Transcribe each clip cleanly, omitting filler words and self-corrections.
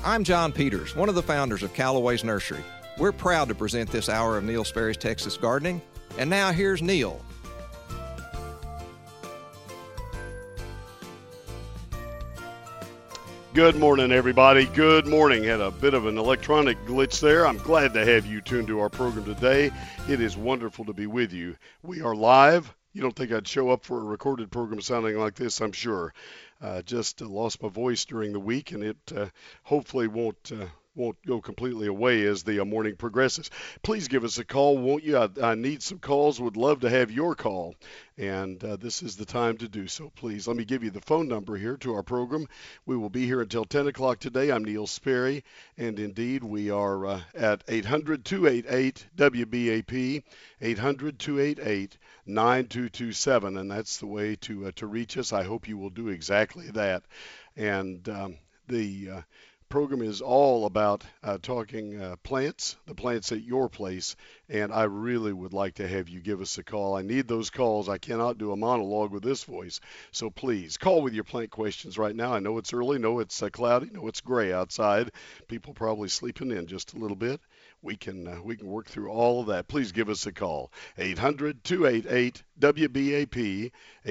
I'm John Peters, one of the founders of Callaway's Nursery. We're proud to present this hour of Neil Sperry's Texas Gardening. And now here's Neil. Good morning, everybody. Good morning. Had a bit of an electronic glitch there. I'm glad to have you tuned to our program today. It is wonderful to be with you. We are live. You don't think I'd show up for a recorded program sounding like this, I'm sure. Just lost my voice during the week, and it hopefully won't go completely away as the morning progresses. Please give us a call, won't you? I need some calls. Would love to have your call, and this is the time to do so. Please, let me give you the phone number here to our program. We will be here until 10 o'clock today. I'm Neil Sperry, and indeed we are at 800-288-WBAP, 800-288-9227, and that's the way to reach us. I hope you will do exactly that. And the program is all about talking plants, the plants at your place, and I really would like to have you give us a call. I need those calls. I cannot do a monologue with this voice, so please call with your plant questions right now. I know it's early, know it's cloudy, know it's gray outside. People probably sleeping in just a little bit. We can work through all of that. Please give us a call. 800-288-WBAP,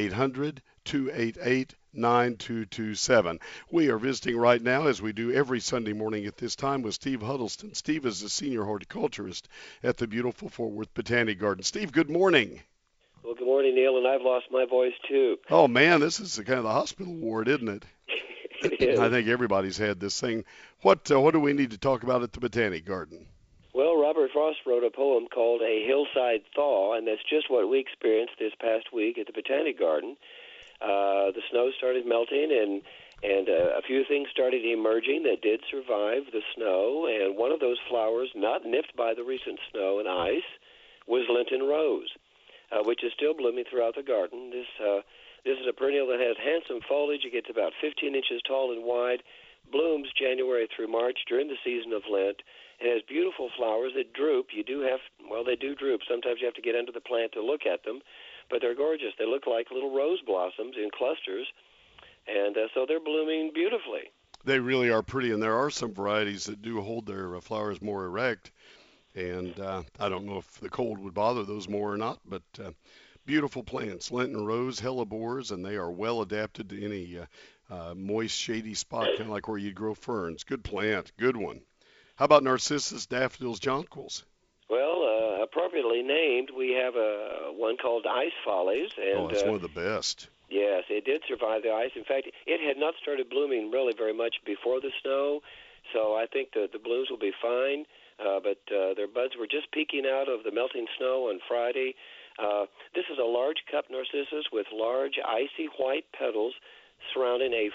800-288-9227. We are visiting right now, as we do every Sunday morning at this time, with Steve Huddleston. Steve is a senior horticulturist at the beautiful Fort Worth Botanic Garden. Steve, good morning. Well, good morning, Neil, and I've lost my voice too. Oh, man, this is kind of the hospital ward, isn't it? It is. I think everybody's had this thing. What do we need to talk about at the Botanic Garden? Well, Robert Frost wrote a poem called A Hillside Thaw, and that's just what we experienced this past week at the Botanic Garden. The snow started melting, and a few things started emerging that did survive the snow, and one of those flowers not nipped by the recent snow and ice was Lenten Rose, which is still blooming throughout the garden. This is a perennial that has handsome foliage. It gets about 15 inches tall and wide, blooms January through March during the season of Lent, and has beautiful flowers that droop. They do droop. Sometimes you have to get under the plant to look at them, but they're gorgeous. They look like little rose blossoms in clusters, and so they're blooming beautifully. They really are pretty, and there are some varieties that do hold their flowers more erect, and I don't know if the cold would bother those more or not, but beautiful plants, Lenten Rose, hellebores, and they are well adapted to any moist, shady spot, kind of like where you'd grow ferns. Good plant, good one. How about narcissus, daffodils, jonquils? Well, appropriately named, we have one called Ice Follies. And, that's one of the best. Yes, it did survive the ice. In fact, it had not started blooming really very much before the snow, so I think the blooms will be fine. But their buds were just peeking out of the melting snow on Friday. This is a large cup narcissus with large icy white petals surrounding a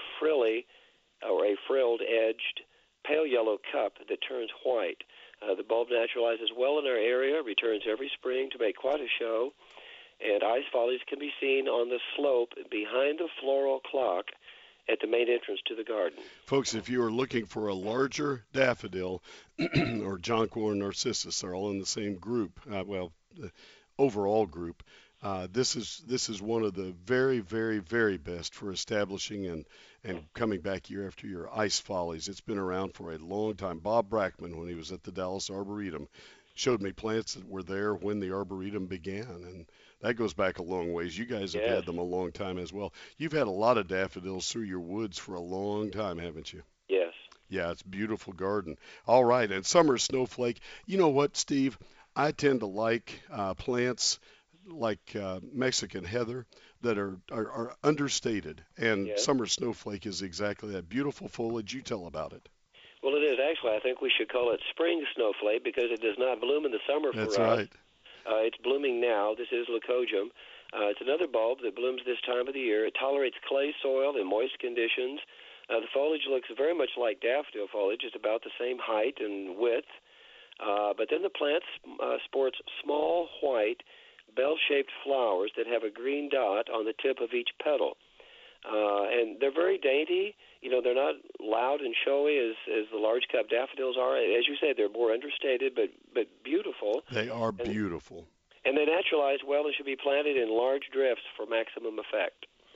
frilled-edged pale yellow cup that turns white. The bulb naturalizes well in our area, returns every spring to make quite a show, and Ice Follies can be seen on the slope behind the floral clock at the main entrance to the garden. Folks, if you are looking for a larger daffodil or jonquil or narcissus, they're all in the same group, the overall group. This is one of the very, very, very best for establishing and coming back year after year. Ice Follies. It's been around for a long time. Bob Brackman, when he was at the Dallas Arboretum, showed me plants that were there when the Arboretum began, and that goes back a long ways. You guys have had them a long time as well. You've had a lot of daffodils through your woods for a long time, haven't you? Yes. Yeah, it's a beautiful garden. All right, and summer snowflake. You know what, Steve? I tend to like plants like Mexican heather that are understated, and summer snowflake is exactly that. Beautiful foliage. You tell about it. Well, it is actually. I think we should call it spring snowflake because it does not bloom in the summer for us. That's right. It's blooming now. This is Leucojum. It's another bulb that blooms this time of the year. It tolerates clay soil and moist conditions. The foliage looks very much like daffodil foliage. It's about the same height and width. But then the plant sports small white bell-shaped flowers that have a green dot on the tip of each petal. And they're very dainty. They're not loud and showy as the large cup daffodils are. As you say, they're more understated but beautiful. They are beautiful. And they naturalize well and should be planted in large drifts for maximum effect.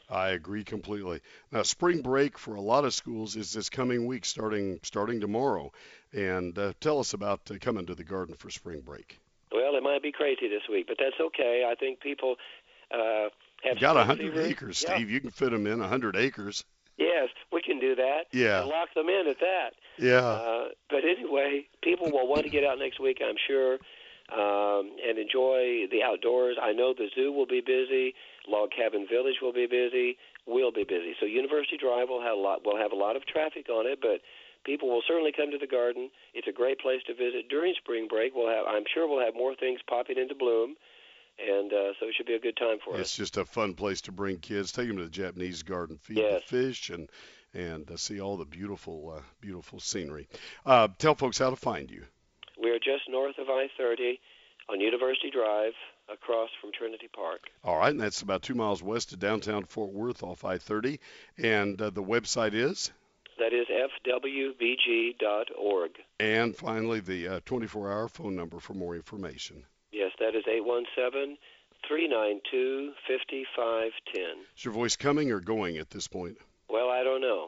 I agree completely. Now, spring break for a lot of schools is this coming week, starting tomorrow. And tell us about coming to the garden for spring break. Well, it might be crazy this week, but that's okay. I think people have You got spring 100 fever. acres, Yeah. Steve. You can fit them in 100 acres. Yes, we can do that Yeah, and lock them in at that. yeah. But anyway, people will want to get out next week, I'm sure, and enjoy the outdoors. I know the zoo will be busy. Log Cabin Village will be busy. We'll be busy. So University Drive will have a lot of traffic on it, but people will certainly come to the garden. It's a great place to visit during spring break. I'm sure we'll have more things popping into bloom. And so it should be a good time for us. It's just a fun place to bring kids. Take them to the Japanese garden, feed the Yes. fish, and see all the beautiful scenery. Tell folks how to find you. We are just north of I-30 on University Drive, across from Trinity Park. All right, and that's about 2 miles west of downtown Fort Worth off I-30. And the website is? That is fwbg.org. And finally, the 24-hour phone number for more information. Yes, that is 817-392-5510. Is your voice coming or going at this point? Well, I don't know.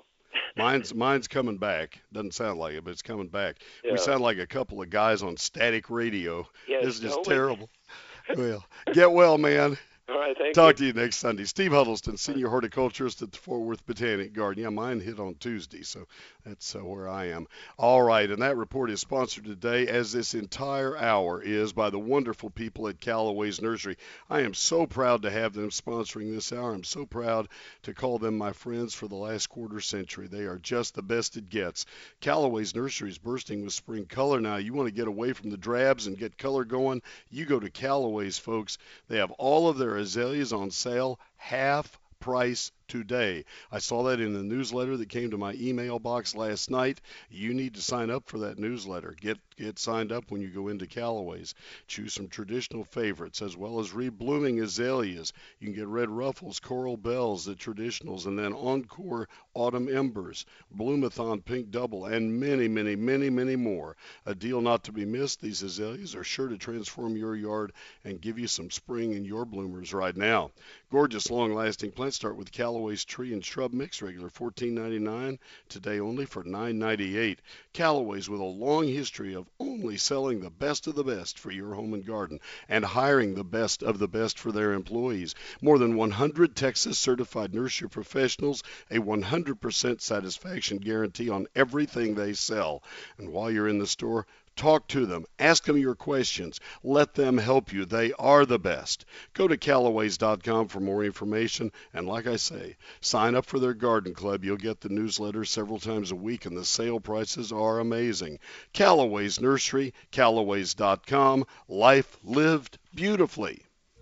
Mine's coming back. Doesn't sound like it, but it's coming back. Yeah. We sound like a couple of guys on static radio. Yes, This is just don't we? terrible. Well, get well, man. All right, thank Talk you. to you next Sunday. Steve Huddleston, Senior Horticulturist at the Fort Worth Botanic Garden. Yeah, mine hit on Tuesday, so that's where I am. All right, and that report is sponsored today, as this entire hour is, by the wonderful people at Callaway's Nursery. I am so proud to have them sponsoring this hour. I'm so proud to call them my friends for the last quarter century. They are just the best it gets. Callaway's Nursery is bursting with spring color now. You want to get away from the drabs and get color going? You go to Callaway's, folks. They have all of their azaleas on sale, half price today. I saw that in the newsletter that came to my email box last night. You need to sign up for that newsletter. Get signed up when you go into Callaway's. Choose some traditional favorites as well as reblooming azaleas. You can get red ruffles, coral bells, the traditionals, and then encore autumn embers, bloomathon pink double, and many, many, many, many more. A deal not to be missed. These azaleas are sure to transform your yard and give you some spring in your bloomers right now. Gorgeous long-lasting plants start with Callaway's tree and shrub mix, regular $14.99, today only for $9.98. Callaway's, with a long history of only selling the best of the best for your home and garden and hiring the best of the best for their employees. More than 100 Texas certified nursery professionals, a 100% satisfaction guarantee on everything they sell. And while you're in the store, talk to them. Ask them your questions. Let them help you. They are the best. Go to Callaways.com for more information. And like I say, sign up for their garden club. You'll get the newsletter several times a week, and the sale prices are amazing. Callaway's Nursery, Callaways.com. Life lived beautifully.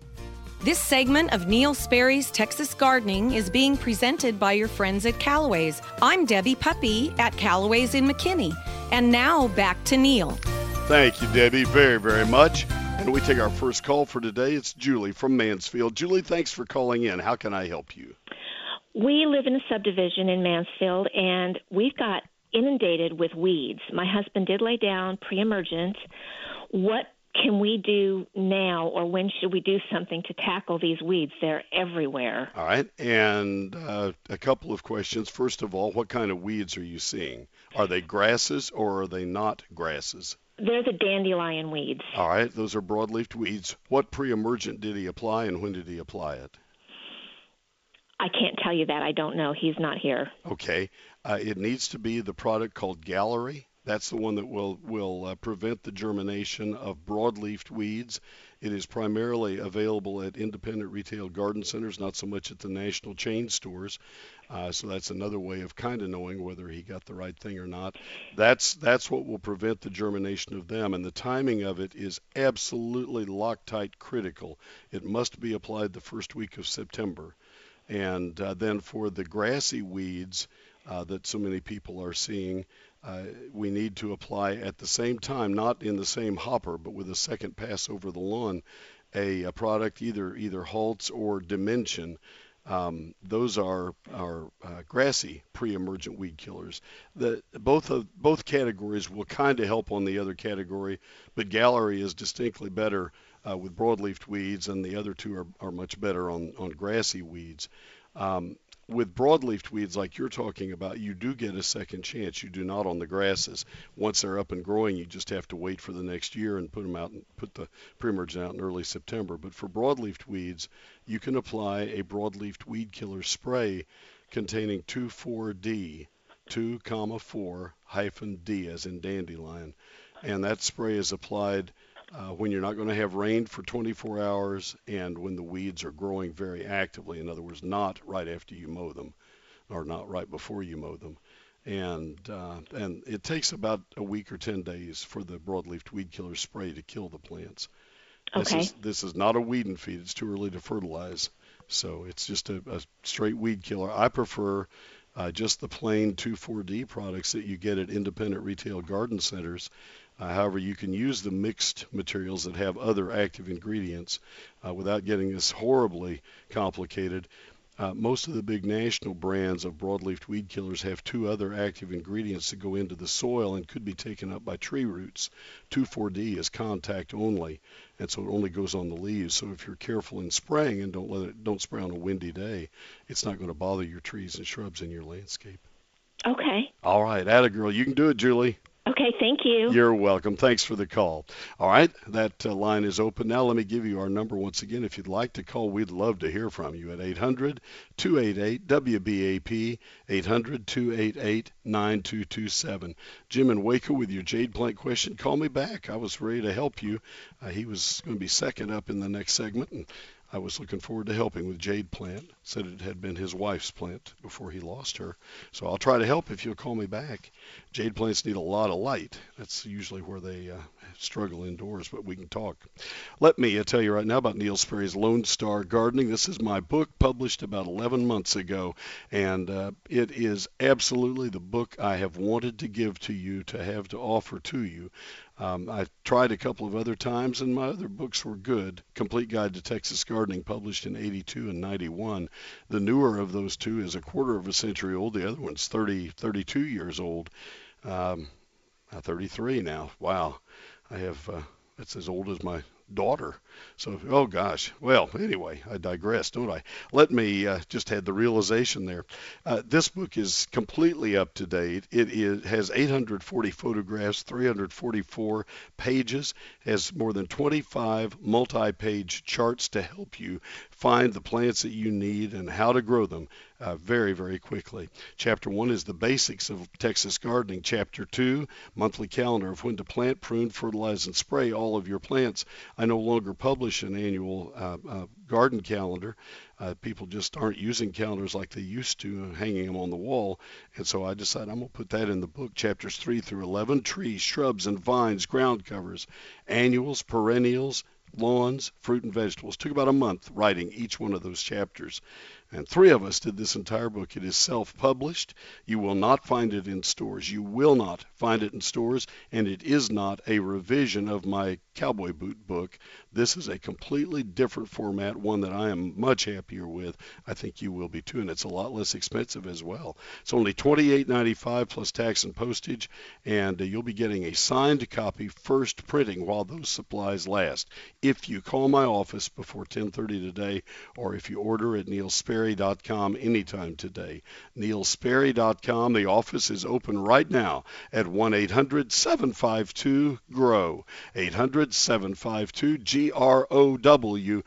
This segment of Neil Sperry's Texas Gardening is being presented by your friends at Callaway's. I'm Debbie Puppy at Callaway's in McKinney. And now back to Neil. Thank you, Debbie, very, very much. And we take our first call for today. It's Julie from Mansfield. Julie, thanks for calling in. How can I help you? We live in a subdivision in Mansfield, and we've got inundated with weeds. My husband did lay down pre-emergent. What can we do now, or when should we do something to tackle these weeds? They're everywhere. All right. And a couple of questions. First of all, what kind of weeds are you seeing? Are they grasses or are they not grasses? They're the dandelion weeds. All right. Those are broadleaf weeds. What pre-emergent did he apply, and when did he apply it? I can't tell you that. I don't know. He's not here. Okay. It needs to be the product called Gallery. That's the one that will prevent the germination of broadleaf weeds. It is primarily available at independent retail garden centers, not so much at the national chain stores. So that's another way of kind of knowing whether he got the right thing or not. That's what will prevent the germination of them. And the timing of it is absolutely Loctite critical. It must be applied the first week of September. And then for the grassy weeds that so many people are seeing, we need to apply at the same time, not in the same hopper, but with a second pass over the lawn, a product either Haltz or Dimension. Those are grassy pre-emergent weed killers. Both categories will kind of help on the other category, but Gallery is distinctly better with broadleaf weeds, and the other two are much better on grassy weeds. With broadleaf weeds like you're talking about, you do get a second chance. You do not on the grasses. Once they're up and growing, you just have to wait for the next year and put them out and put the pre-emergent out in early September. But for broadleaf weeds, you can apply a broadleaf weed killer spray containing 2,4-D, 2,4-D as in dandelion. And that spray is applied when you're not going to have rain for 24 hours and when the weeds are growing very actively. In other words, not right after you mow them or not right before you mow them. And it takes about a week or 10 days for the broadleaf weed killer spray to kill the plants. Okay. This is not a weed and feed. It's too early to fertilize. So it's just a straight weed killer. I prefer just the plain 2,4-D products that you get at independent retail garden centers. However, you can use the mixed materials that have other active ingredients without getting this horribly complicated. Most of the big national brands of broadleaf weed killers have 2 other active ingredients that go into the soil and could be taken up by tree roots. 2,4-D is contact only, and so it only goes on the leaves. So if you're careful in spraying and don't spray on a windy day, it's not going to bother your trees and shrubs in your landscape. Okay. All right, atta girl, you can do it, Julie. Okay, thank you. You're welcome. Thanks for the call. All right, that line is open now. Let me give you our number once again. If you'd like to call, we'd love to hear from you at 800-288-WBAP, 800-288-9227. Jim in Waco with your jade plant question. Call me back. I was ready to help you. He was going to be second up in the next segment, and I was looking forward to helping with jade plant. Said it had been his wife's plant before he lost her. So I'll try to help if you'll call me back. Jade plants need a lot of light. That's usually where they struggle indoors, but we can talk. Let me tell you right now about Neil Sperry's Lone Star Gardening. This is my book published about 11 months ago, and it is absolutely the book I have wanted to give to you, to have to offer to you. I tried a couple of other times, and my other books were good. Complete Guide to Texas Gardening, published in 82 and 91. The newer of those two is a quarter of a century old. The other one's 32 years old. 33 now. Wow. I have, that's as old as my daughter. So, oh gosh. Well, anyway, I digress, don't I? Let me just had the realization there. This book is completely up to date. It has 840 photographs, 344 pages, has more than 25 multi-page charts to help you find the plants that you need and how to grow them very, very quickly. Chapter 1 is the basics of Texas gardening. Chapter 2, monthly calendar of when to plant, prune, fertilize, and spray all of your plants. I no longer publish an annual garden calendar. People just aren't using calendars like they used to, hanging them on the wall. And so I decided I'm going to put that in the book, chapters 3 through 11, trees, shrubs, and vines, ground covers, annuals, perennials, lawns, fruit, and vegetables. Took about a month writing each one of those chapters. And 3 of us did this entire book. It is self-published. You will not find it in stores. You will not find it in stores, and it is not a revision of my cowboy boot book. This is a completely different format, one that I am much happier with. I think you will be too, and it's a lot less expensive as well. It's only $28.95 plus tax and postage, and you'll be getting a signed copy first printing while those supplies last. If you call my office before 10:30 today, or if you order at neilsperry.com anytime today. neilsperry.com. The office is open right now at 1-800-752-GROW. 800-752-GROW.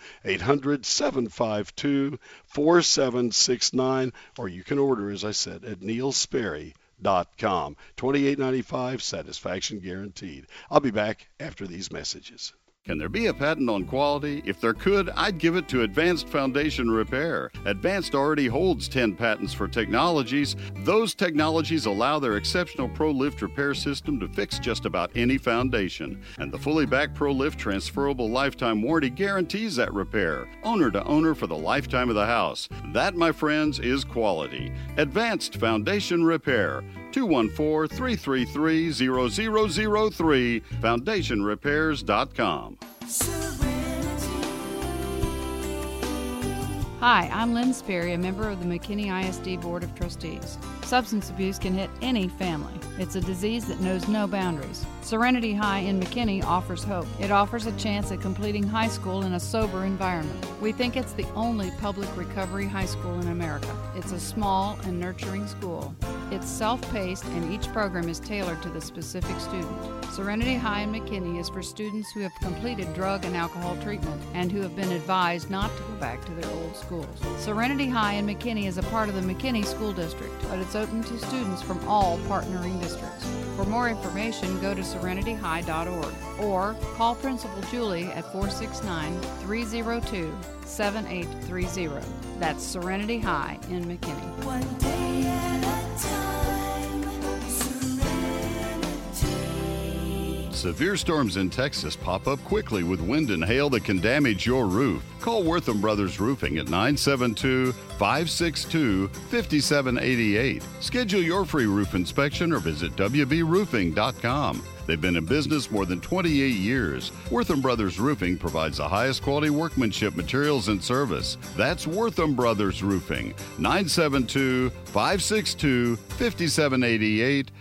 800-752-4769. Or you can order, as I said, at neilsperry.com. $28.95, satisfaction guaranteed. I'll be back after these messages. Can there be a patent on quality? If there could, I'd give it to Advanced Foundation Repair. Advanced already holds 10 patents for technologies. Those technologies allow their exceptional ProLift repair system to fix just about any foundation. And the fully backed ProLift transferable lifetime warranty guarantees that repair, owner to owner for the lifetime of the house. That, my friends, is quality. Advanced Foundation Repair. 214-333-0003, foundationrepairs.com. Hi, I'm Lynn Sperry, a member of the McKinney ISD Board of Trustees. Substance abuse can hit any family. It's a disease that knows no boundaries. Serenity High in McKinney offers hope. It offers a chance at completing high school in a sober environment. We think it's the only public recovery high school in America. It's a small and nurturing school. It's self-paced and each program is tailored to the specific student. Serenity High in McKinney is for students who have completed drug and alcohol treatment and who have been advised not to go back to their old schools. Serenity High in McKinney is a part of the McKinney School District, but it's open to students from all partnering districts. For more information, go to serenityhigh.org or call Principal Julie at 469-302-7830. That's Serenity High in McKinney. One day at a time, Serenity. Severe storms in Texas pop up quickly with wind and hail that can damage your roof. Call Wortham Brothers Roofing at 972-562-5788. Schedule your free roof inspection or visit wbroofing.com. They've been in business more than 28 years. Wortham Brothers Roofing provides the highest quality workmanship, materials, and service. That's Wortham Brothers Roofing, 972-562-5788,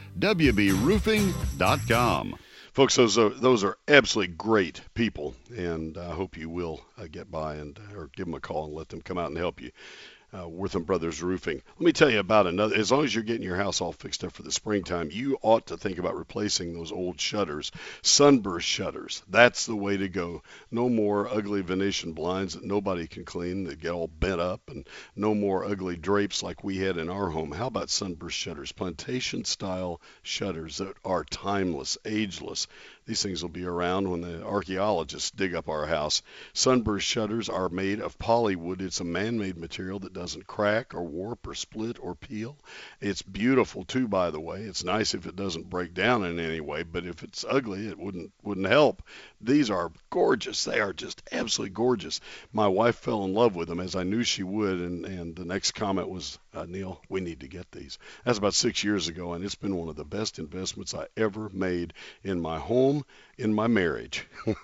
wbroofing.com. Folks, those are absolutely great people, and I hope you will get by or give them a call and let them come out and help you. Wortham Brothers Roofing. Let me tell you about another. As long as you're getting your house all fixed up for the springtime, you ought to think about replacing those old shutters. Sunburst shutters. That's the way to go. No more ugly Venetian blinds that nobody can clean that get all bent up, and no more ugly drapes like we had in our home. How about sunburst shutters? Plantation style shutters that are timeless, ageless. These things will be around when the archaeologists dig up our house. Sunburst shutters are made of polywood. It's a man-made material that doesn't crack or warp or split or peel. It's beautiful too, by the way. It's nice if it doesn't break down in any way, but if it's ugly, it wouldn't help. These are gorgeous. They are just absolutely gorgeous. My wife fell in love with them, as I knew she would, and the next comment was, Neil, we need to get these. That's about 6 years ago, and it's been one of the best investments I ever made in my home, in my marriage.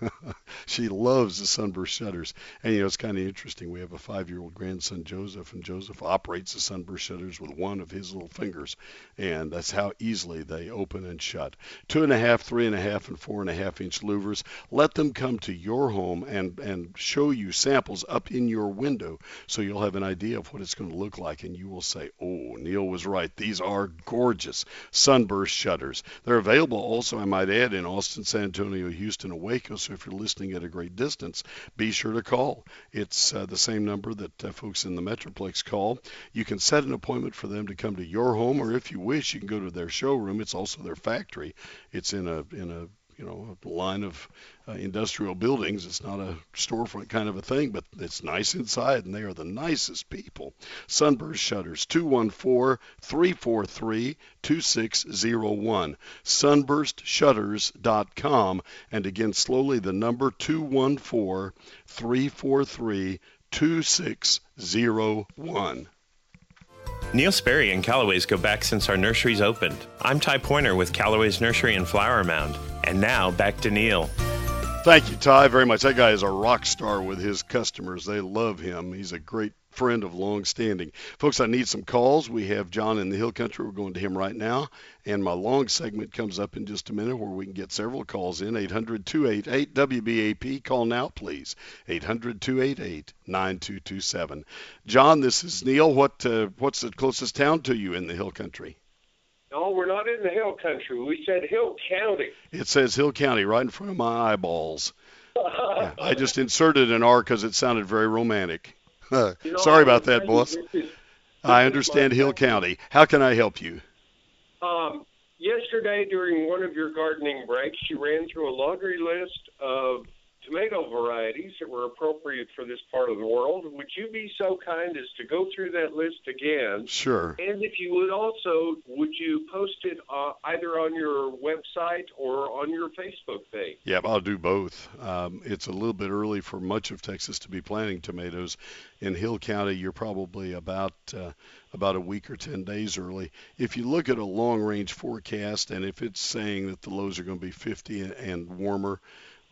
She loves the sunburst shutters. And, it's kind of interesting. We have a 5-year-old grandson, Joseph, and Joseph operates the sunburst shutters with one of his little fingers, and that's how easily they open and shut. 2.5, 3.5, and 4.5-inch louvers. Let them come to your home and show you samples up in your window so you'll have an idea of what it's going to look like, and you will say, oh, Neil was right. These are gorgeous sunburst shutters. They're available also, I might add, in Austin, San Antonio, Houston, and Waco. So if you're listening at a great distance, be sure to call. It's the same number that folks in the Metroplex call. You can set an appointment for them to come to your home, or if you wish, you can go to their showroom. It's also their factory. It's in a line of industrial buildings. It's not a storefront kind of a thing, but it's nice inside, and they are the nicest people. Sunburst Shutters, 214-343-2601. Sunburstshutters.com. And again, slowly, the number 214-343-2601. Neil Sperry and Callaway's go back since our nurseries opened. I'm Ty Pointer with Callaway's Nursery in Flower Mound. And now, back to Neil. Thank you, Ty, very much. That guy is a rock star with his customers. They love him. He's a great friend of long standing. Folks, I need some calls. We have John in the Hill Country. We're going to him right now. And my long segment comes up in just a minute where we can get several calls in. 800-288-WBAP. Call now, please. 800-288-9227. John, this is Neil. What's the closest town to you in the Hill Country? No, we're not in the Hill Country. We said Hill County. It says Hill County right in front of my eyeballs. Yeah, I just inserted an R because it sounded very romantic. Sorry about that, boss. I understand Hill County. How can I help you? Yesterday, during one of your gardening breaks, you ran through a laundry list of tomato varieties that were appropriate for this part of the world. Would you be so kind as to go through that list again? Sure. And if you would also, would you post it either on your website or on your Facebook page? Yeah, I'll do both. It's a little bit early for much of Texas to be planting tomatoes. In Hill County, you're probably about a week or 10 days early. If you look at a long-range forecast, and if it's saying that the lows are going to be 50 and warmer,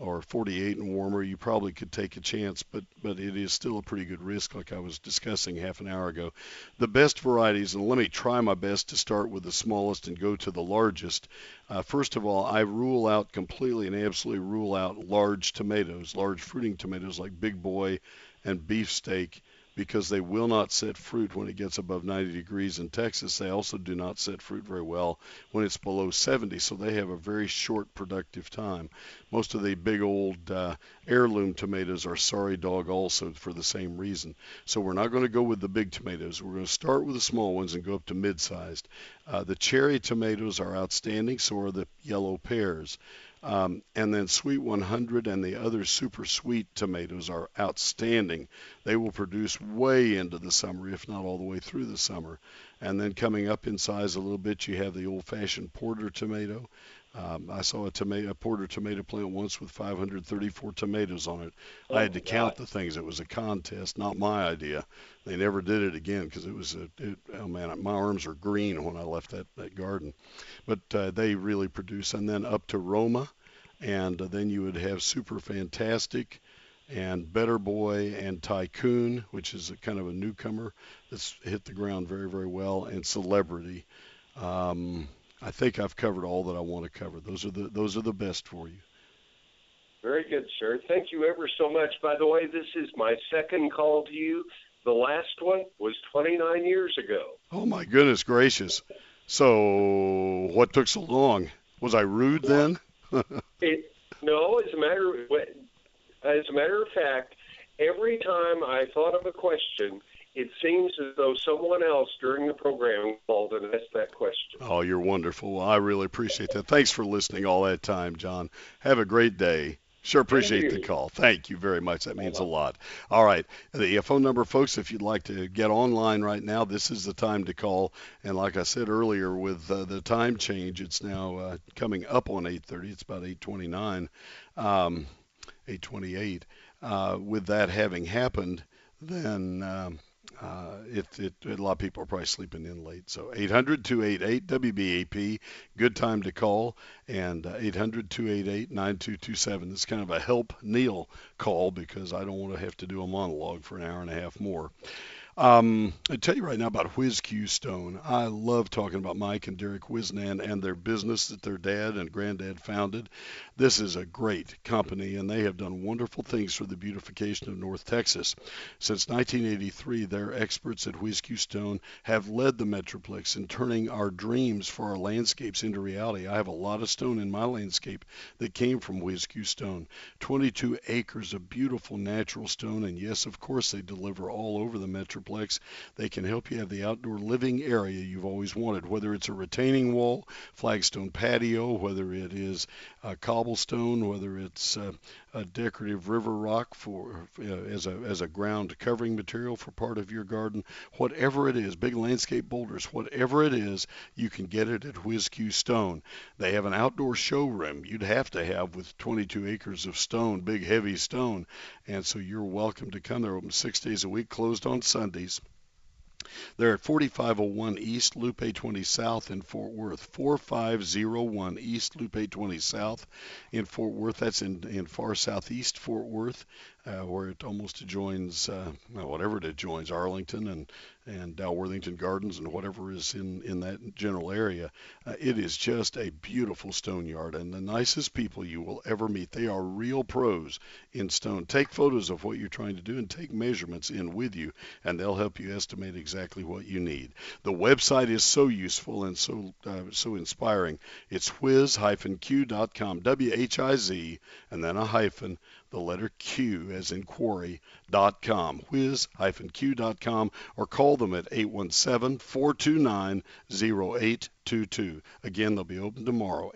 or 48 and warmer, you probably could take a chance, but it is still a pretty good risk, like I was discussing half an hour ago. The best varieties, and let me try my best to start with the smallest and go to the largest. First of all, I completely and absolutely rule out large tomatoes, large fruiting tomatoes like Big Boy and Beefsteak, because they will not set fruit when it gets above 90 degrees in Texas. They also do not set fruit very well when it's below 70, so they have a very short productive time. Most of the big old heirloom tomatoes are sorry dog also for the same reason. So we're not going to go with the big tomatoes. We're going to start with the small ones and go up to mid-sized. The cherry tomatoes are outstanding, so are the yellow pears. And then Sweet 100 and the other super sweet tomatoes are outstanding. They will produce way into the summer, if not all the way through the summer. And then coming up in size a little bit, you have the old-fashioned porter tomato. I saw a porter tomato plant once with 534 tomatoes on it. I had to count the things. It was a contest, not my idea. They never did it again because oh man, my arms are green when I left that garden. But they really produce. And then up to Roma, and then you would have Super Fantastic and Better Boy and Tycoon, which is a kind of a newcomer that's hit the ground very, very well, and Celebrity. I think I've covered all that I want to cover. Those are the best for you. Very good, sir. Thank you ever so much. By the way, this is my second call to you. The last one was 29 years ago. Oh, my goodness gracious. So what took so long? Was I rude then? No, as a matter of fact, every time I thought of a question, it seems as though someone else during the program called and asked that question. Oh, you're wonderful. Well, I really appreciate that. Thanks for listening all that time, John. Have a great day. Sure appreciate the call. Thank you very much. That means a lot. All right. The phone number, folks, if you'd like to get online right now, this is the time to call. And like I said earlier, with the time change, it's now coming up on 8:30. It's about 8:29, 8:28. With that having happened, then a lot of people are probably sleeping in late. So 800-288-WBAP, good time to call, and 800-288-9227. This is kind of a help Neil call because I don't want to have to do a monologue for an hour and a half more. I tell you right now about Whiz-Q Stone. I love talking about Mike and Derek Wisnan and their business that their dad and granddad founded. This is a great company, and they have done wonderful things for the beautification of North Texas. Since 1983, their experts at Whiz-Q Stone have led the Metroplex in turning our dreams for our landscapes into reality. I have a lot of stone in my landscape that came from Whiz-Q Stone. 22 acres of beautiful natural stone, and yes, of course, they deliver all over the Metroplex. They can help you have the outdoor living area you've always wanted, whether it's a retaining wall, flagstone patio, whether it is cobblestone, whether it's a decorative river rock as a ground covering material for part of your garden, whatever it is, big landscape boulders, whatever it is, you can get it at Whiz-Q Stone. They have an outdoor showroom you'd have to have with 22 acres of stone, big heavy stone, and so you're welcome to come. They're open 6 days a week, closed on Sundays. They're at 4501 East Loop 820 South in Fort Worth. 4501 East Loop 820 South in Fort Worth. That's in far southeast Fort Worth, where it almost adjoins, whatever it adjoins, Arlington and Dalworthington Gardens and whatever is in that general area. It is just a beautiful stone yard and the nicest people you will ever meet. They are real pros in stone. Take photos of what you're trying to do and take measurements in with you, and they'll help you estimate exactly what you need. The website is so useful and so inspiring. It's whiz-q.com, W-H-I-Z, and then a hyphen, the letter Q as in quarry.com, whiz-q.com, or call them at 817-429-0822. Again, they'll be open tomorrow,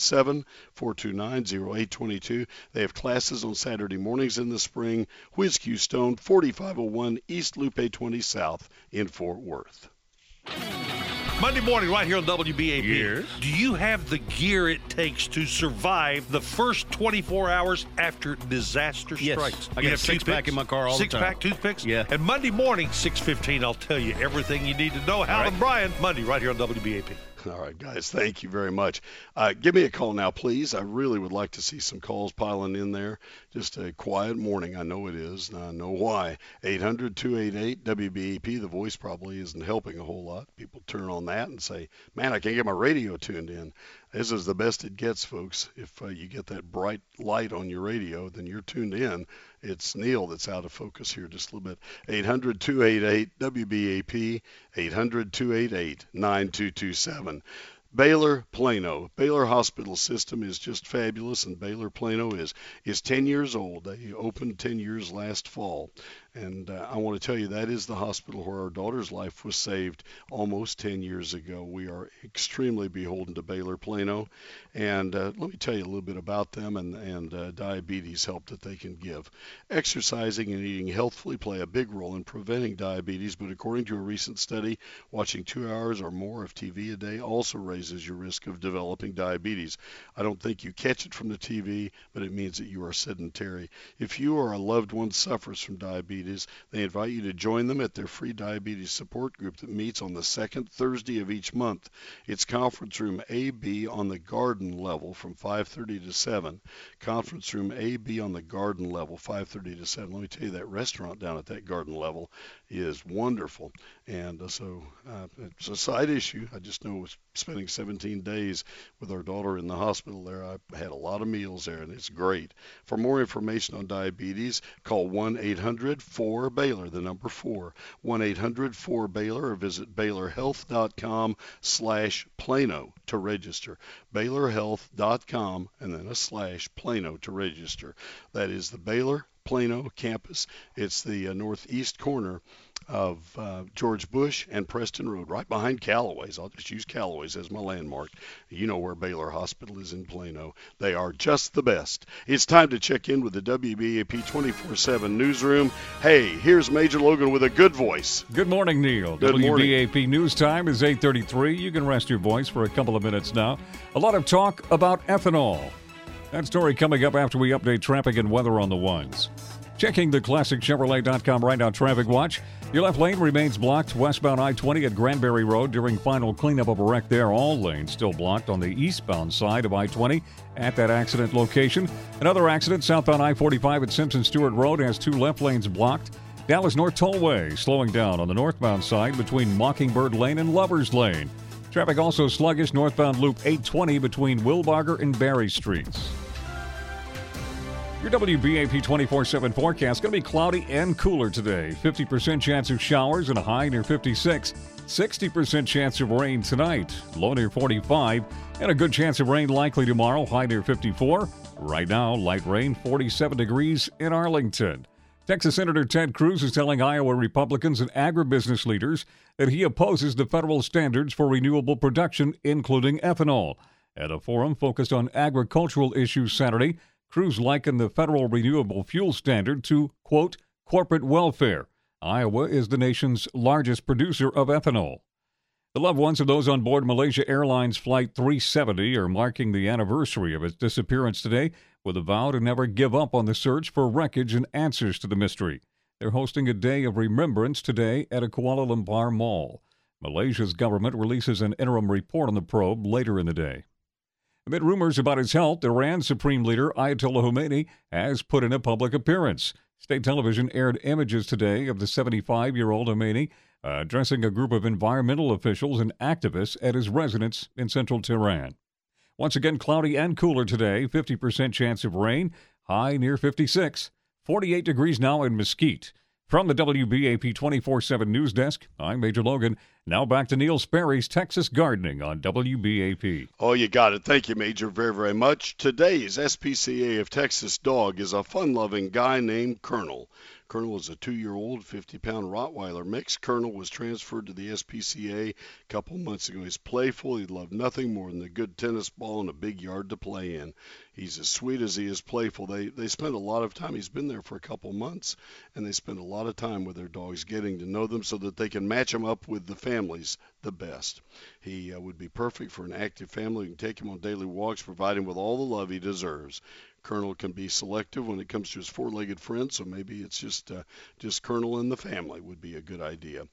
817-429-0822. They have classes on Saturday mornings in the spring. Whiz-Q Stone, 4501 East Loop 820 South in Fort Worth. Monday morning right here on WBAP. Yes. Do you have the gear it takes to survive the first 24 hours after disaster strikes? I got a six-pack in my car all the time. Six-pack, toothpicks? Yeah. And Monday morning, 6:15, I'll tell you everything you need to know. Hal and Brian, Monday right here on WBAP. All right, guys, thank you very much. Give me a call now, please. I really would like to see some calls piling in there. Just a quiet morning. I know it is, and I know why. 800-288-WBAP. The voice probably isn't helping a whole lot. People turn on that and say, man, I can't get my radio tuned in. This is the best it gets, folks. If you get that bright light on your radio, then you're tuned in. It's Neil that's out of focus here just a little bit. 800-288-WBAP, 800-288-9227. Baylor Plano. Baylor Hospital System is just fabulous, and Baylor Plano is 10 years old. They opened 10 years last fall. And I want to tell you, that is the hospital where our daughter's life was saved almost 10 years ago. We are extremely beholden to Baylor Plano. And let me tell you a little bit about them and diabetes help that they can give. Exercising and eating healthfully play a big role in preventing diabetes, but according to a recent study, watching 2 hours or more of TV a day also raises your risk of developing diabetes. I don't think you catch it from the TV, but it means that you are sedentary. If you or a loved one suffers from diabetes, they invite you to join them at their free diabetes support group that meets on the second Thursday of each month. It's conference room AB on the garden level from 5:30 to 7. Conference room AB on the garden level, 5:30 to 7. Let me tell you, that restaurant down at that garden level is wonderful. And so it's a side issue. I just know spending 17 days with our daughter in the hospital there, I had a lot of meals there, and it's great. For more information on diabetes, call 1-800-4-BAYLOR, the number 4, 1-800-4-BAYLOR, or visit baylorhealth.com/Plano to register. baylorhealth.com and then a /Plano to register. That is the Baylor Plano campus. It's the northeast corner of George Bush and Preston Road, right behind Callaway's. I'll just use Callaway's as my landmark. You know where Baylor Hospital is in Plano. They are just the best. It's time to check in with the WBAP 24/7 newsroom. Hey, here's Major Logan with a good voice. Good morning, Neil. Good morning. WBAP news time is 8:33. You can rest your voice for a couple of minutes now. A lot of talk about ethanol. That story coming up after we update traffic and weather on the ones. Checking the ClassicChevrolet.com right now traffic watch. Your left lane remains blocked westbound I-20 at Granbury Road during final cleanup of a wreck there. All lanes still blocked on the eastbound side of I-20 at that accident location. Another accident southbound I-45 at Simpson Stewart Road has 2 left lanes blocked. Dallas North Tollway slowing down on the northbound side between Mockingbird Lane and Lovers Lane. Traffic also sluggish northbound Loop 820 between Wilbarger and Barry Streets. Your WBAP 24/7 forecast going to be cloudy and cooler today. 50% chance of showers and a high near 56. 60% chance of rain tonight, low near 45. And a good chance of rain likely tomorrow, high near 54. Right now, light rain, 47 degrees in Arlington. Texas Senator Ted Cruz is telling Iowa Republicans and agribusiness leaders that he opposes the federal standards for renewable production, including ethanol. At a forum focused on agricultural issues Saturday, Cruz likened the federal renewable fuel standard to, quote, corporate welfare. Iowa is the nation's largest producer of ethanol. The loved ones of those on board Malaysia Airlines Flight 370 are marking the anniversary of its disappearance today with a vow to never give up on the search for wreckage and answers to the mystery. They're hosting a day of remembrance today at a Kuala Lumpur mall. Malaysia's government releases an interim report on the probe later in the day. Amid rumors about his health, Iran's Supreme Leader Ayatollah Khomeini has put in a public appearance. State television aired images today of the 75-year-old Khomeini addressing a group of environmental officials and activists at his residence in central Tehran. Once again, cloudy and cooler today, 50% chance of rain, high near 56. 48 degrees now in Mesquite. From the WBAP 24/7 News Desk, I'm Major Logan. Now back to Neil Sperry's Texas Gardening on WBAP. Oh, you got it. Thank you, Major, very, very much. Today's SPCA of Texas dog is a fun-loving guy named Colonel. Colonel is a 2-year-old, 50-pound Rottweiler mix. Colonel was transferred to the SPCA a couple months ago. He's playful. He loved nothing more than a good tennis ball and a big yard to play in. He's as sweet as he is playful. They spend a lot of time. He's been there for a couple months, and they spend a lot of time with their dogs getting to know them so that they can match them up with the families the best. He would be perfect for an active family. You can take him on daily walks, provide him with all the love he deserves. Colonel can be selective when it comes to his 4-legged friends, so maybe it's just Colonel and the family would be a good idea.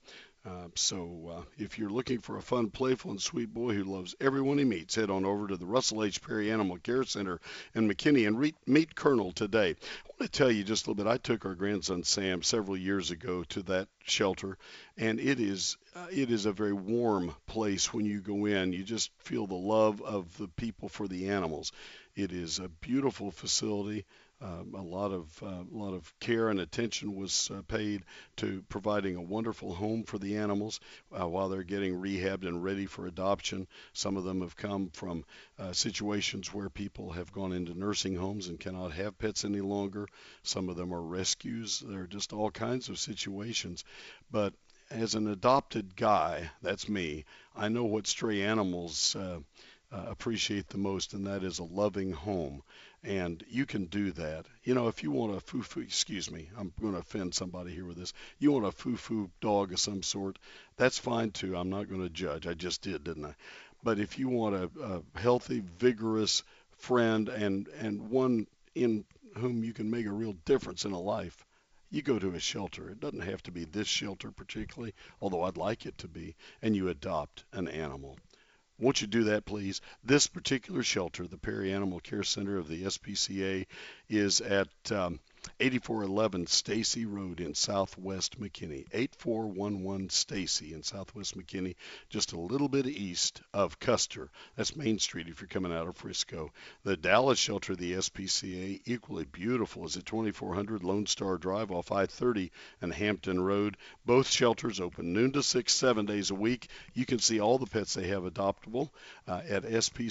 So if you're looking for a fun, playful, and sweet boy who loves everyone he meets, head on over to the Russell H. Perry Animal Care Center in McKinney and meet Colonel today. I want to tell you just a little bit. I took our grandson Sam several years ago to that shelter, and it is a very warm place when you go in. You just feel the love of the people for the animals. It is a beautiful facility. A lot of care and attention was paid to providing a wonderful home for the animals while they're getting rehabbed and ready for adoption. Some of them have come from situations where people have gone into nursing homes and cannot have pets any longer. Some of them are rescues. There are just all kinds of situations. But as an adopted guy, that's me, I know what stray animals appreciate the most, and that is a loving home. And you can do that. You know, if you want a foo-foo, excuse me, I'm going to offend somebody here with this. You want a foo-foo dog of some sort, that's fine too. I'm not going to judge. I just did, didn't I? But if you want a healthy, vigorous friend and one in whom you can make a real difference in a life, you go to a shelter. It doesn't have to be this shelter particularly, although I'd like it to be, and you adopt an animal. Won't you do that, please? This particular shelter, the Perry Animal Care Center of the SPCA, is at 8411 Stacy Road in Southwest McKinney. 8411 Stacy in Southwest McKinney, just a little bit east of Custer. That's Main Street if you're coming out of Frisco. The Dallas shelter of the SPCA, equally beautiful, is at 2400 Lone Star Drive off I-30 and Hampton Road. Both shelters open noon to 6, 7 days a week. You can see all the pets they have adoptable at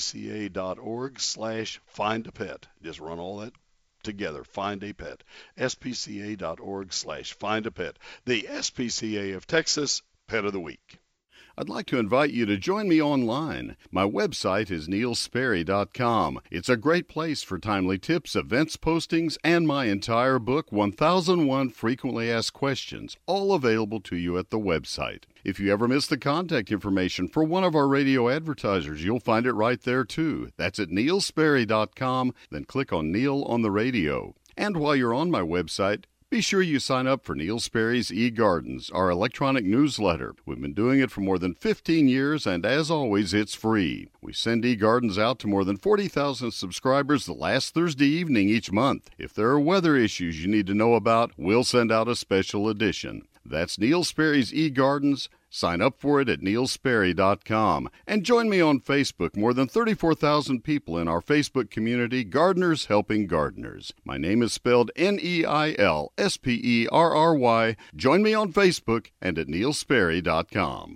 spca.org/findapet. Just run all that together. Find a pet. spca.org/find a pet. The SPCA of Texas Pet of the Week. I'd like to invite you to join me online. My website is neilsperry.com. It's a great place for timely tips, events, postings, and my entire book, 1001 Frequently Asked Questions, all available to you at the website. If you ever miss the contact information for one of our radio advertisers, you'll find it right there too. That's at neilsperry.com, then click on Neil on the radio. And while you're on my website, be sure you sign up for Neil Sperry's eGardens, our electronic newsletter. We've been doing it for more than 15 years, and as always, it's free. We send eGardens out to more than 40,000 subscribers the last Thursday evening each month. If there are weather issues you need to know about, we'll send out a special edition. That's Neil Sperry's eGardens. Sign up for it at neilsperry.com. And join me on Facebook. More than 34,000 people in our Facebook community, Gardeners Helping Gardeners. My name is spelled Neilsperry. Join me on Facebook and at neilsperry.com.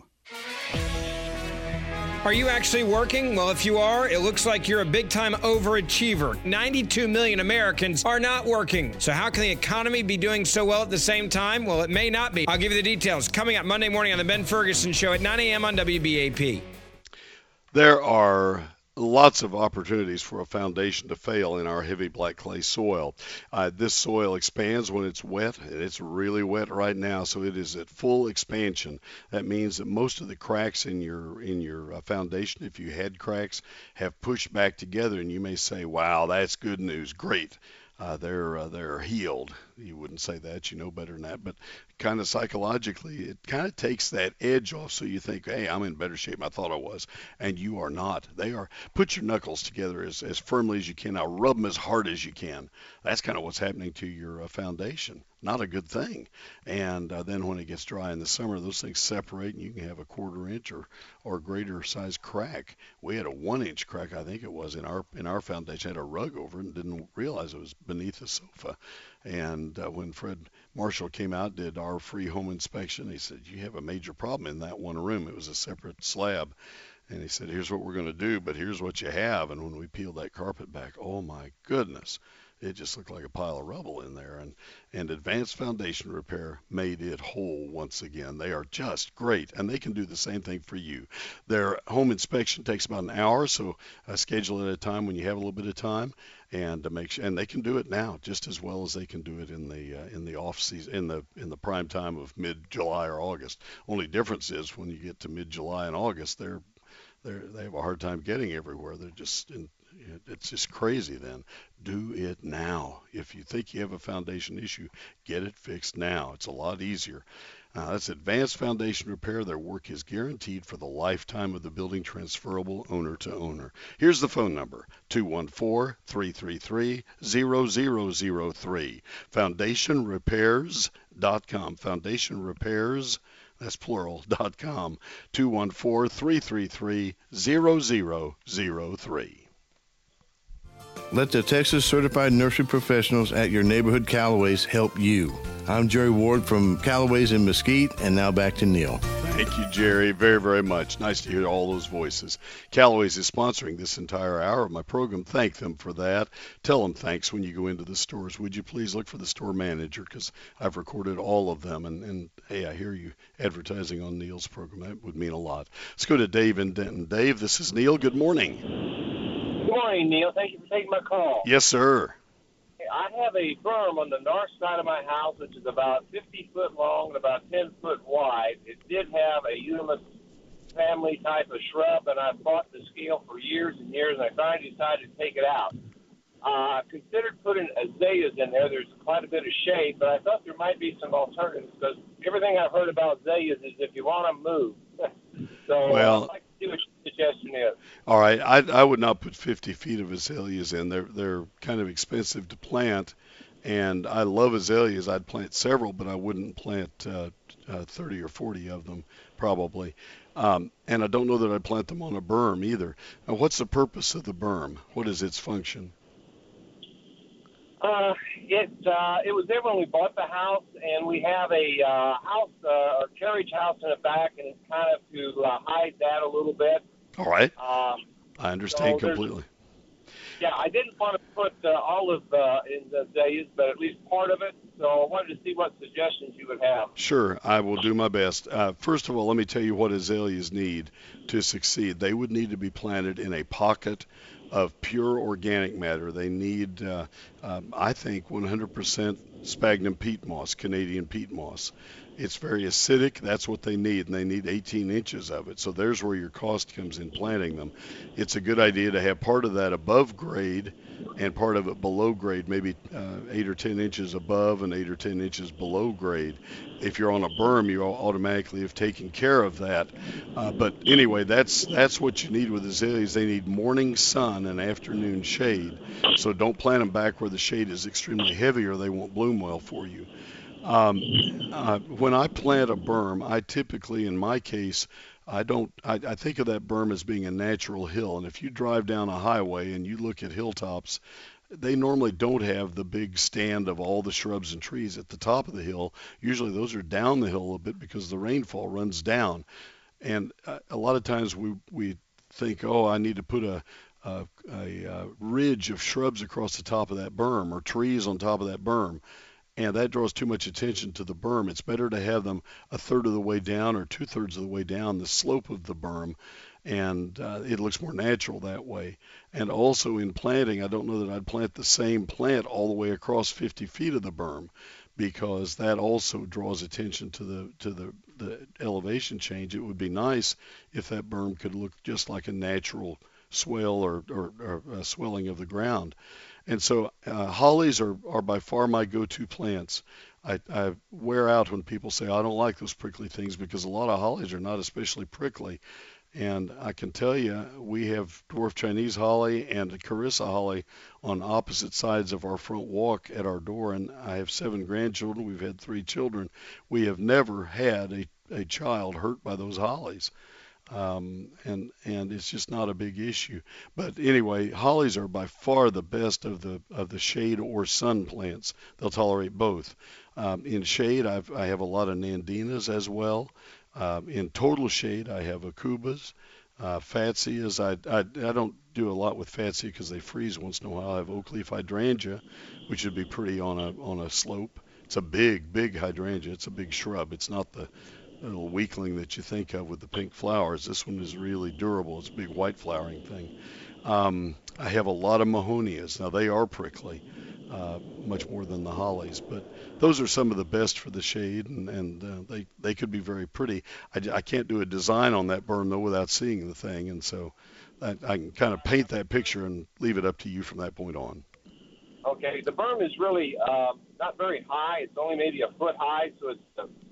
Are you actually working? Well, if you are, it looks like you're a big-time overachiever. 92 million Americans are not working. So how can the economy be doing so well at the same time? Well, it may not be. I'll give you the details coming up Monday morning on the Ben Ferguson Show at 9 a.m. on WBAP. There are lots of opportunities for a foundation to fail in our heavy black clay soil. This soil expands when it's wet, and it's really wet right now, so it is at full expansion. That means that most of the cracks in your foundation, if you had cracks, have pushed back together, and you may say, wow, that's good news, great. They're healed. You wouldn't say that, you know better than that, but kind of psychologically, it kind of takes that edge off, so you think, hey, I'm in better shape than I thought I was, and you are not. They are. Put your knuckles together as firmly as you can. Now rub them as hard as you can. That's kind of what's happening to your foundation. Not a good thing. And then when it gets dry in the summer, those things separate, and you can have a 1/4 inch or greater size crack. We had a 1-inch crack, I think it was, in our foundation. Had a rug over it and didn't realize it was beneath the sofa. And when Fred Marshall came out, did our free home inspection, he said, you have a major problem in that one room. It was a separate slab. And he said, here's what we're going to do, but here's what you have. And when we peeled that carpet back, oh my goodness, it just looked like a pile of rubble in there. And Advanced Foundation Repair made it whole once again. They are just great, and they can do the same thing for you. Their home inspection takes about an hour, so schedule it at a time when you have a little bit of time, and to make sure. And they can do it now just as well as they can do it in the off season, in the prime time of mid-July or August. Only difference is when you get to mid-July and August, they have a hard time getting everywhere. They're just It's just crazy then. Do it now. If you think you have a foundation issue, get it fixed now. It's a lot easier. That's Advanced Foundation Repair. Their work is guaranteed for the lifetime of the building, transferable owner to owner. Here's the phone number, 214-333-0003. FoundationRepairs.com. Foundation Repairs, that's plural, .com. 214-333-0003. Let the Texas Certified Nursery Professionals at your neighborhood Callaways help you. I'm Jerry Ward from Callaways in Mesquite, and now back to Neil. Thank you, Jerry, very, very much. Nice to hear all those voices. Callaways is sponsoring this entire hour of my program. Thank them for that. Tell them thanks when you go into the stores. Would you please look for the store manager, because I've recorded all of them. And, hey, I hear you advertising on Neil's program. That would mean a lot. Let's go to Dave in Denton. Dave, this is Neil. Good morning. Good morning, Neil. Thank you for taking my call. Yes, sir. I have a berm on the north side of my house, which is about 50 foot long and about 10 foot wide. It did have a Euonymus family type of shrub, and I fought the scale for years and years, and I finally decided to take it out. I considered putting azaleas in there. There's quite a bit of shade, but I thought there might be some alternatives, because everything I've heard about azaleas is if you want them, move. So well, I'd like to see what your suggestion is. All right, I would not put 50 feet of azaleas in. They're kind of expensive to plant, and I love azaleas. I'd plant several, but I wouldn't plant 30 or 40 of them probably. And I don't know that I'd plant them on a berm either. Now, what's the purpose of the berm? What is its function? It was there when we bought the house, and we have a a carriage house in the back, and it's kind of to hide that a little bit. All right. I understand so completely. Yeah, I didn't want to put all of in the azaleas, but at least part of it. So I wanted to see what suggestions you would have. Sure, I will do my best. First of all, let me tell you what azaleas need to succeed. They would need to be planted in a pocket of pure organic matter. They need, I think, 100% sphagnum peat moss, Canadian peat moss. It's very acidic. That's what they need, and they need 18 inches of it. So there's where your cost comes in planting them. It's a good idea to have part of that above grade and part of it below grade, maybe 8 or 10 inches above and 8 or 10 inches below grade. If you're on a berm, you automatically have taken care of that. But anyway, that's what you need with azaleas. They need morning sun and afternoon shade. So don't plant them back where the shade is extremely heavy, or they won't bloom well for you. When I plant a berm, I typically, in my case, I think of that berm as being a natural hill. And if you drive down a highway and you look at hilltops, they normally don't have the big stand of all the shrubs and trees at the top of the hill. Usually those are down the hill a little bit because the rainfall runs down. And a lot of times we think, oh, I need to put a ridge of shrubs across the top of that berm, or trees on top of that berm. And that draws too much attention to the berm. It's better to have them a third of the way down or 2/3 of the way down the slope of the berm, and it looks more natural that way. And also in planting, I don't know that I'd plant the same plant all the way across 50 feet of the berm, because that also draws attention to the elevation change. It would be nice if that berm could look just like a natural swell or a swelling of the ground. And so hollies are by far my go-to plants. I wear out when people say, I don't like those prickly things, because a lot of hollies are not especially prickly. And I can tell you, we have dwarf Chinese holly and Carissa holly on opposite sides of our front walk at our door. And I have 7 grandchildren. We've had 3 children. We have never had a child hurt by those hollies. And it's just not a big issue. But anyway, hollies are by far the best of the shade or sun plants. They'll tolerate both. In shade, I have a lot of nandinas as well. In total shade, I have acubas, fatsias. I don't do a lot with fatsia because they freeze once in a while. I have oak leaf hydrangea, which would be pretty on a slope. It's a big hydrangea. It's a big shrub. It's not the little weakling that you think of with the pink flowers. This one is really durable. It's a big white flowering thing. I have a lot of mahonias. Now they are prickly, much more than the hollies, but those are some of the best for the shade, and they could be very pretty. I can't do a design on that berm though without seeing the thing, and so I can kind of paint that picture and leave it up to you from that point on. Okay, the berm is really not very high. It's only maybe a foot high, so it's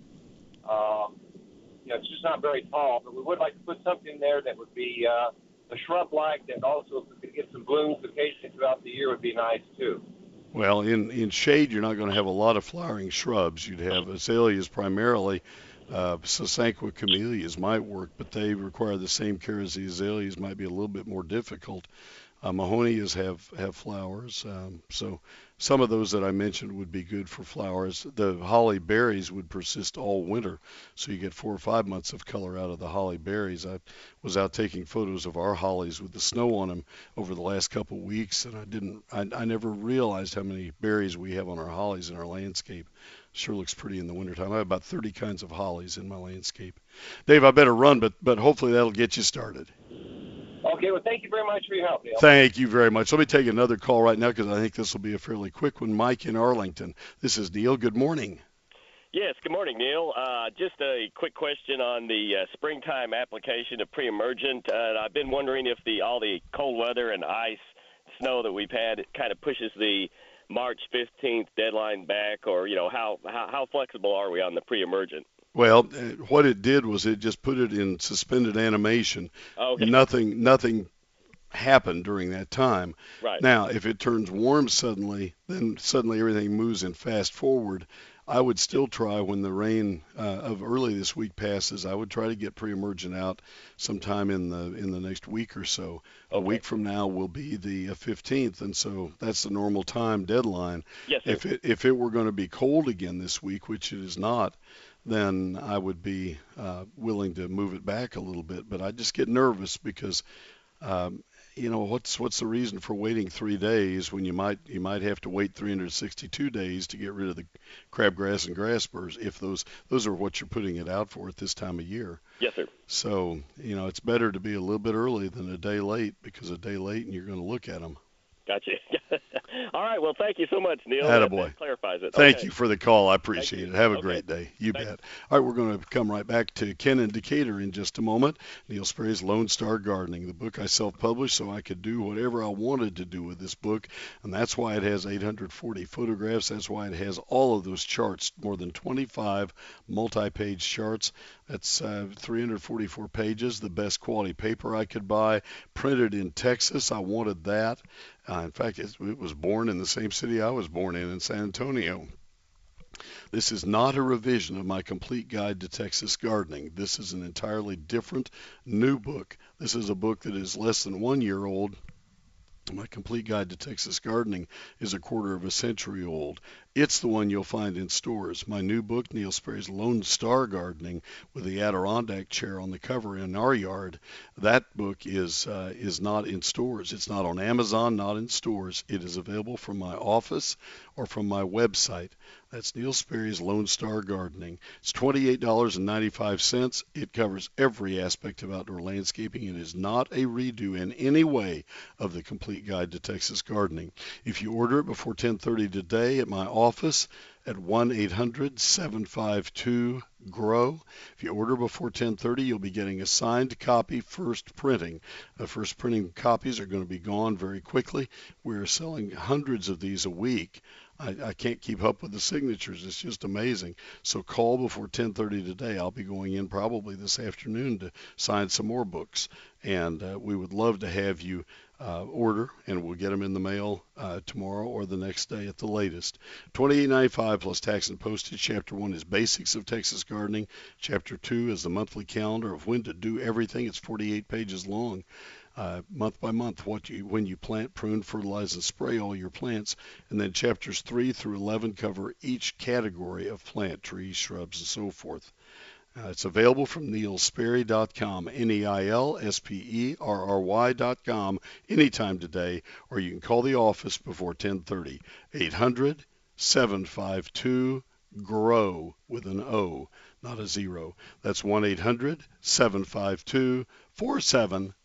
it's just not very tall. But we would like to put something there that would be a shrub-like, that also, if we could get some blooms occasionally throughout the year, would be nice too. Well, in shade, you're not going to have a lot of flowering shrubs. You'd have azaleas primarily. Sasanqua camellias might work, but they require the same care as the azaleas, might be a little bit more difficult. Mahonias have flowers, so some of those that I mentioned would be good for flowers. The holly berries would persist all winter, so you get 4 or 5 months of color out of the holly berries. I was out taking photos of our hollies with the snow on them over the last couple of weeks, and I never realized how many berries we have on our hollies in our landscape. Sure looks pretty in the wintertime. I have about 30 kinds of hollies in my landscape. Dave, I better run, but hopefully that'll get you started. Okay, well, thank you very much for your help, Neil. Thank you very much. Let me take another call right now because I think this will be a fairly quick one. Mike in Arlington. This is Neil. Good morning. Yes, good morning, Neil. Just a quick question on the springtime application of pre-emergent. I've been wondering if all the cold weather and ice, snow that we've had, it kind of pushes the March 15th deadline back, or how flexible are we on the pre-emergent? Well, what it did was it just put it in suspended animation. Okay. Nothing happened during that time. Right. Now, if it turns warm suddenly, then suddenly everything moves in fast forward. I would still try when the rain of early this week passes. I would try to get pre-emergent out sometime in the next week or so. Okay. A week from now will be the 15th, and so that's the normal time deadline. Yes, sir. If it were going to be cold again this week, which it is not, then I would be willing to move it back a little bit. But I just get nervous because, what's the reason for waiting 3 days when you might have to wait 362 days to get rid of the crabgrass and grass burrs if those are what you're putting it out for at this time of year. Yes, sir. So it's better to be a little bit early than a day late, because a day late and you're going to look at them. Gotcha. All right. Well, thank you so much, Neil. Attaboy. That clarifies it. Thank Okay. you for the call. I appreciate it. Have a Okay. great day. You bet. All right, we're going to come right back to Ken in Decatur in just a moment. Neil Sperry's Lone Star Gardening, the book I self-published so I could do whatever I wanted to do with this book, and that's why it has 840 photographs. That's why it has all of those charts, more than 25 multi-page charts. That's 344 pages, the best quality paper I could buy, printed in Texas. I wanted that. In fact, it was born in the same city I was born in San Antonio. This is not a revision of my complete guide to Texas gardening. This is an entirely different, new book. This is a book that is less than 1 year old. My complete guide to Texas gardening is a quarter of a century old. It's the one you'll find in stores. My new book, Neil Sperry's Lone Star Gardening, with the Adirondack chair on the cover in our yard, that book is not in stores. It's not on Amazon, not in stores. It is available from my office or from my website. That's Neil Sperry's Lone Star Gardening. It's $28.95. It covers every aspect of outdoor landscaping. It is not a redo in any way of the complete guide to Texas gardening. If you order it before 10:30 today at my office at 1-800-752-GROW. If you order before 10:30, you'll be getting a signed copy first printing. First printing copies are going to be gone very quickly. We're selling hundreds of these a week. I can't keep up with the signatures. It's just amazing. So call before 10:30 today. I'll be going in probably this afternoon to sign some more books. And we would love to have you order, and we'll get them in the mail tomorrow or the next day at the latest. $28.95 plus tax and postage. Chapter 1 is Basics of Texas Gardening. Chapter 2 is the monthly calendar of when to do everything. It's 48 pages long. Month by month, when you plant, prune, fertilize, and spray all your plants. And then chapters 3 through 11 cover each category of plant, trees, shrubs, and so forth. It's available from neilsperry.com, neilsperry.com, anytime today, or you can call the office before 10:30, 800-752-GROW with an O, not a zero. That's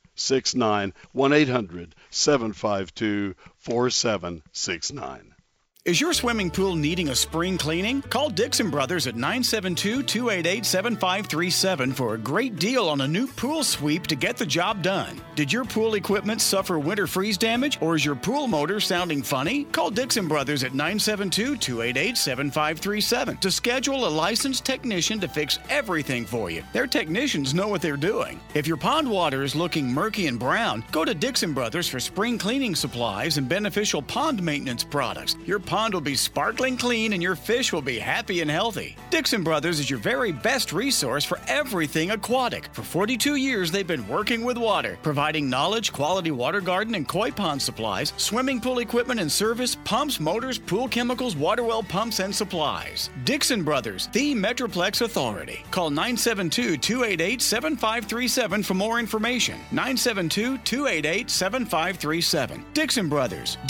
1-800-752-4769, 1-800-752-4769. Is your swimming pool needing a spring cleaning? Call Dixon Brothers at 972-288-7537 for a great deal on a new pool sweep to get the job done. Did your pool equipment suffer winter freeze damage, or is your pool motor sounding funny? Call Dixon Brothers at 972-288-7537 to schedule a licensed technician to fix everything for you. Their technicians know what they're doing. If your pond water is looking murky and brown, go to Dixon Brothers for spring cleaning supplies and beneficial pond maintenance products. Your pond will be sparkling clean and your fish will be happy and healthy. Dixon Brothers is your very best resource for everything aquatic. For 42 years, they've been working with water, providing knowledge, quality water garden and koi pond supplies, swimming pool equipment and service, pumps, motors, pool chemicals, water well pumps, and supplies. Dixon Brothers, the Metroplex Authority. Call 972-288-7537 for more information. 972-288-7537. Dixon Brothers,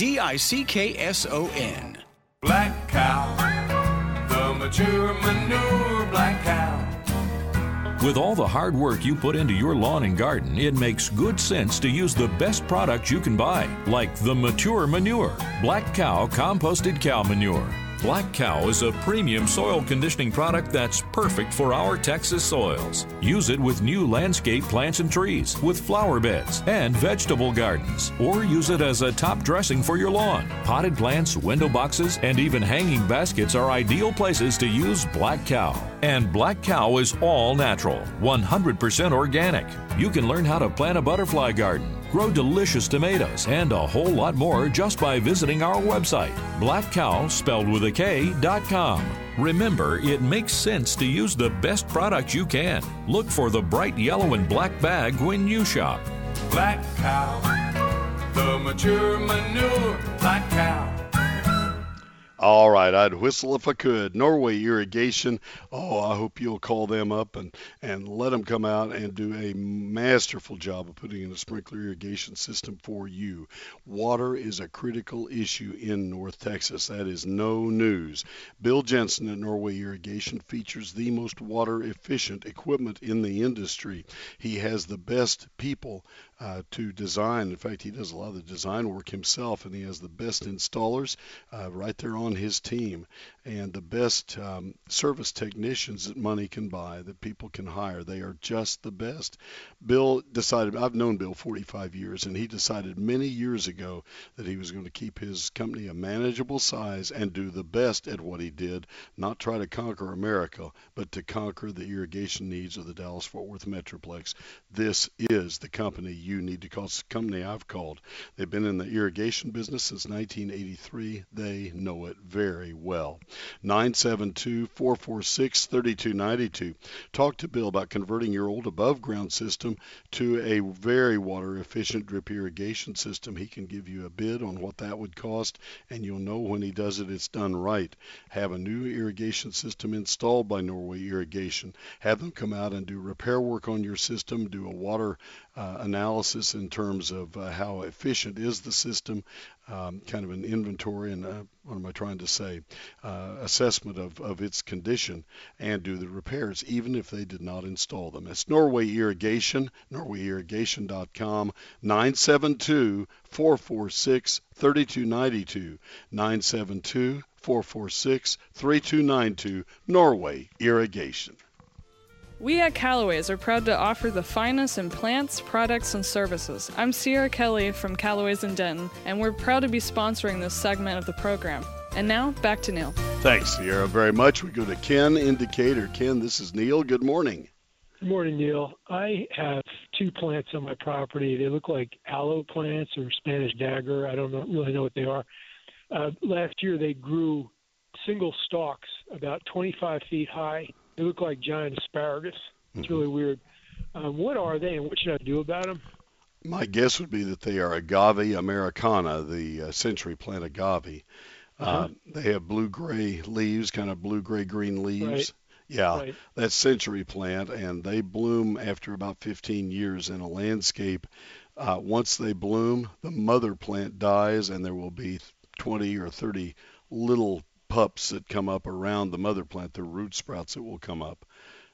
DICKSON. Black Cow, the mature manure Black Cow. With all the hard work you put into your lawn and garden, it makes good sense to use the best product you can buy, like the Mature Manure, Black Cow composted cow manure. Black Cow is a premium soil conditioning product that's perfect for our Texas soils. Use it with new landscape plants and trees, with flower beds and vegetable gardens, or use it as a top dressing for your lawn. Potted plants, window boxes, and even hanging baskets are ideal places to use Black Cow. And Black Cow is all natural, 100% organic. You can learn how to plant a butterfly garden, grow delicious tomatoes, and a whole lot more just by visiting our website, blackcow, spelled with a K.com. Remember, it makes sense to use the best product you can. Look for the bright yellow and black bag when you shop. Black Cow, the mature manure Black Cow. All right, I'd whistle if I could. Norway Irrigation. Oh, I hope you'll call them up and let them come out and do a masterful job of putting in a sprinkler irrigation system for you. Water is a critical issue in North Texas. That is no news. Bill Jensen at Norway Irrigation features the most water efficient equipment in the industry. He has the best people to design. In fact, he does a lot of the design work himself, and he has the best installers right there on his team, and the best service technicians that money can buy, that people can hire. They are just the best. Bill decided, I've known Bill 45 years, and he decided many years ago that he was going to keep his company a manageable size and do the best at what he did, not try to conquer America, but to conquer the irrigation needs of the Dallas-Fort Worth Metroplex. This is the company you need to call. It's the company I've called. They've been in the irrigation business since 1983. They know it very well. 972-446-3292. Talk to Bill about converting your old above ground system to a very water efficient drip irrigation system. He can give you a bid on what that would cost, and you'll know when he does it, it's done right. Have a new irrigation system installed by Norway Irrigation. Have them come out and do repair work on your system, do a water analysis in terms of how efficient is the system, kind of an inventory and what am I trying to say, assessment of its condition, and do the repairs, even if they did not install them. It's Norway Irrigation, norwayirrigation.com, 972-446-3292, 972-446-3292, Norway Irrigation. We at Callaway's are proud to offer the finest in plants, products, and services. I'm Sierra Kelly from Callaway's in Denton, and we're proud to be sponsoring this segment of the program. And now, back to Neil. Thanks, Sierra, very much. We go to Ken in Decatur. Ken, this is Neil. Good morning. Good morning, Neil. I have two plants on my property. They look like aloe plants or Spanish dagger. I don't really know what they are. Last year, they grew single stalks about 25 feet high. They look like giant asparagus. It's really weird. What are they, and what should I do about them? My guess would be that they are Agave americana, the century plant agave. They have blue-gray leaves, kind of blue-gray-green leaves. Right. Yeah, Right. that's century plant, and they bloom after about 15 years in a landscape. Once they bloom, the mother plant dies, and there will be 20 or 30 little pups that come up around the mother plant, the root sprouts that will come up.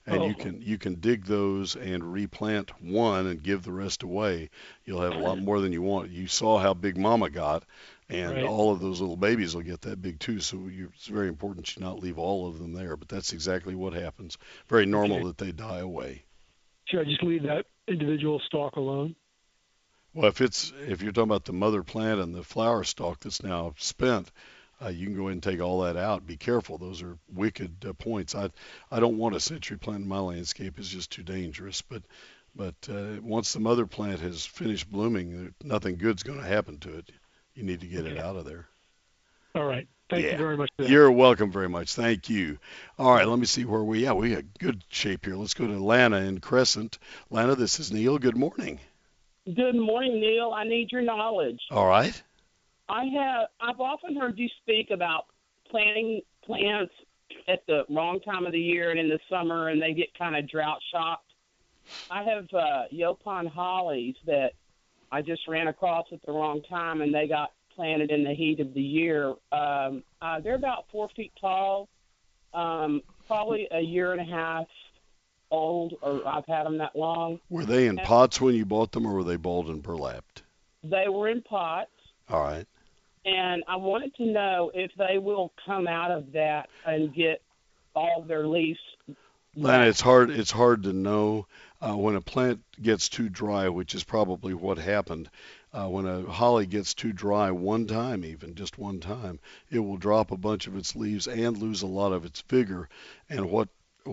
And you can dig those and replant one and give the rest away. You'll have a lot more than you want. You saw how big Mama got, and all of those little babies will get that big too. So it's very important you not leave all of them there. But that's exactly what happens. Very normal that they die away. Should I just leave that individual stalk alone? Well, if you're talking about the mother plant and the flower stalk that's now spent, you can go ahead and take all that out. Be careful; those are wicked points. I don't want a century plant in my landscape; it's just too dangerous. But once the mother plant has finished blooming, nothing good's going to happen to it. You need to get it out of there. All right. Thank you very much for that. You're welcome very much. Thank you. All right, let me see where we got good shape here. Let's go to Lana in Crescent. Lana, this is Neil. Good morning. Good morning, Neil. I need your knowledge. All right. I've often heard you speak about planting plants at the wrong time of the year and in the summer, and they get kind of drought shocked. I have Yopon hollies that I just ran across at the wrong time, and they got planted in the heat of the year. They're about 4 feet tall, probably a year and a half old, or I've had them that long. Were they in pots when you bought them, or were they balled and burlapped? They were in pots. All right. And I wanted to know if they will come out of that and get all their leaves. Lana, it's hard to know when a plant gets too dry, which is probably what happened. When a holly gets too dry just one time, it will drop a bunch of its leaves and lose a lot of its vigor. And what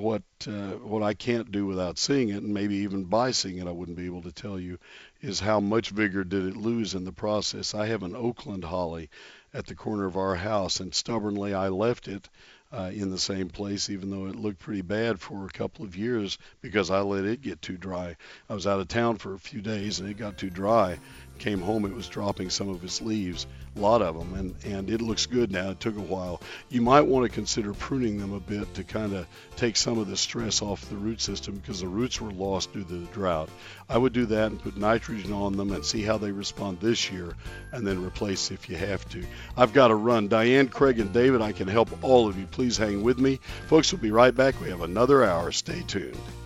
I can't do without seeing it, and maybe even by seeing it I wouldn't be able to tell you, is how much vigor did it lose in the process. I have an Oakland holly at the corner of our house, and stubbornly I left it in the same place, even though it looked pretty bad for a couple of years, because I let it get too dry. I was out of town for a few days and it got too dry. Came home, it was dropping some of its leaves, a lot of them, and it looks good now. It took a while. You might want to consider pruning them a bit to kind of take some of the stress off the root system, because the roots were lost due to the drought. I would do that and put nitrogen on them and see how they respond this year, and then replace if you have to. I've got to run. Diane, Craig, and David, I can help all of you. Please hang with me. Folks, we'll be right back. We have another hour. Stay tuned.